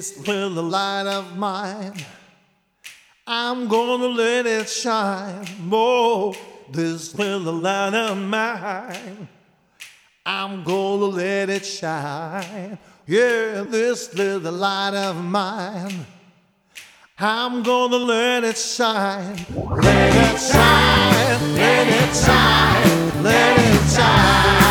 This little light of mine, I'm gonna let it shine. Oh, this little light of mine, I'm gonna let it shine. Yeah, this little light of mine, I'm gonna let it shine. Let it shine, let it shine, let it shine.